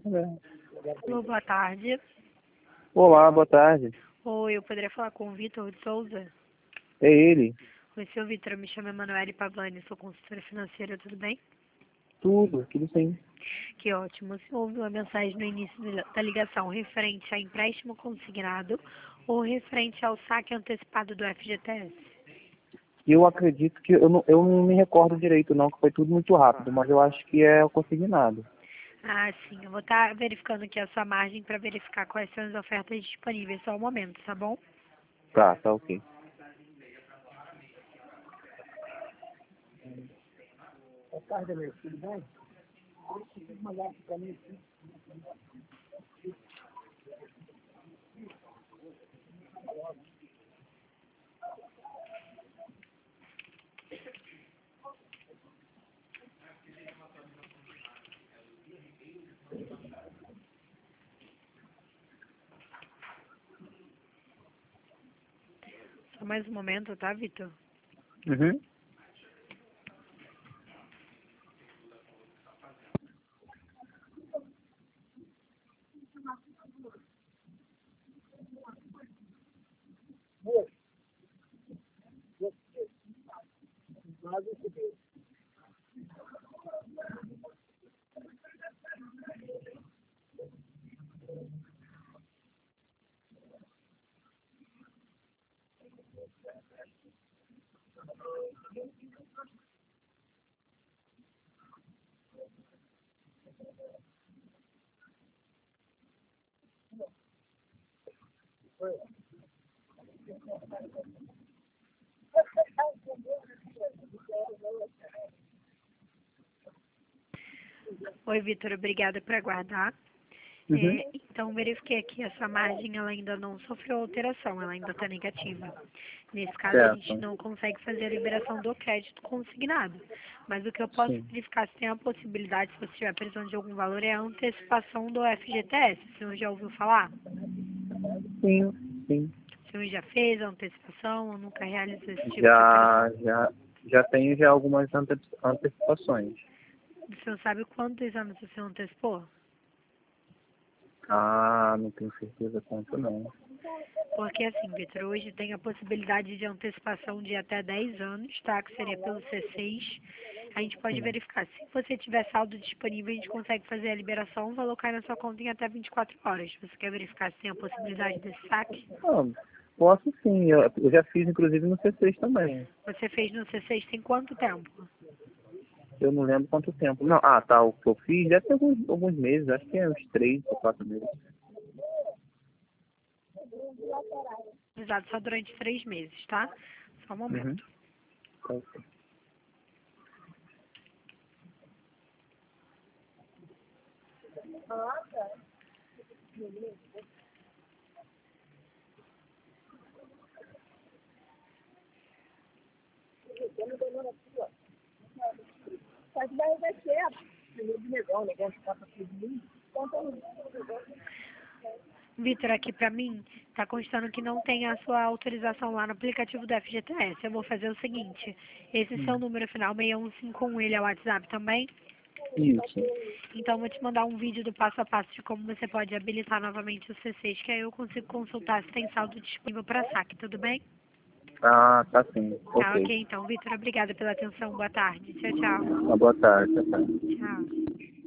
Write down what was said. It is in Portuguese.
Alô, boa tarde. Olá, boa tarde. Oi, eu poderia falar com o Vitor de Souza? É ele. Oi, seu Vitor, eu me chamo Emanuele Pavani, sou consultora financeira, tudo bem? Tudo sim. Que ótimo. Você ouviu a mensagem no início da ligação referente a empréstimo consignado ou referente ao saque antecipado do FGTS? Eu acredito que eu não me recordo direito não, que foi tudo muito rápido, mas eu acho que é o consignado. Ah, sim, eu vou estar verificando aqui a sua margem para verificar quais são as ofertas disponíveis, só um momento, tá bom? Tá ok. Boa tarde, amigo. Tudo bem? Mandar para mim. Só mais um momento, tá, Vitor? Uhum. Oi, Vitor, obrigada por aguardar. Uhum. Então, verifiquei aqui, essa margem ela ainda não sofreu alteração, ela ainda está negativa. Nesse caso, a gente Certo. não consegue fazer a liberação do crédito consignado. Mas o que eu posso Sim. verificar se tem a possibilidade, se você estiver precisando de algum valor, é a antecipação do FGTS. O senhor já ouviu falar? Sim. O senhor já fez a antecipação ou nunca realizou esse tipo de Já, operação? já, já tenho já algumas antecipações. O senhor sabe quantos anos o senhor antecipou? Ah, não tenho certeza quanto não. Porque assim, Vitor, hoje tem a possibilidade de antecipação de até 10 anos, tá? Que seria pelo C6. A gente pode Sim. verificar. Se você tiver saldo disponível, a gente consegue fazer a liberação, o valor cai na sua conta em até 24 horas. Você quer verificar se tem a possibilidade desse saque? Ah, posso sim, eu já fiz inclusive no C6 também. Você fez no C6 tem quanto tempo? Eu não lembro quanto tempo. Não, tá, o que eu fiz deve ter alguns meses, acho que é uns 3 ou 4 meses. Exato, só durante 3 meses, tá? Só um Uhum. momento. Tá ok. Mas vai ser. Legal, negócio que passa por mim. Vitor, aqui pra mim, tá constando que não tem a sua autorização lá no aplicativo do FGTS. Eu vou fazer o seguinte, esse seu número final 6151, ele é o WhatsApp também? Isso. Então, eu vou te mandar um vídeo do passo a passo de como você pode habilitar novamente o C6, que aí eu consigo consultar se tem saldo disponível para saque, tudo bem? Ah, tá sim. Tá, Ok. ok, então. Vitor, obrigada pela atenção. Boa tarde. Tchau, tchau. Uma boa tarde. Tchau, tchau. Tchau.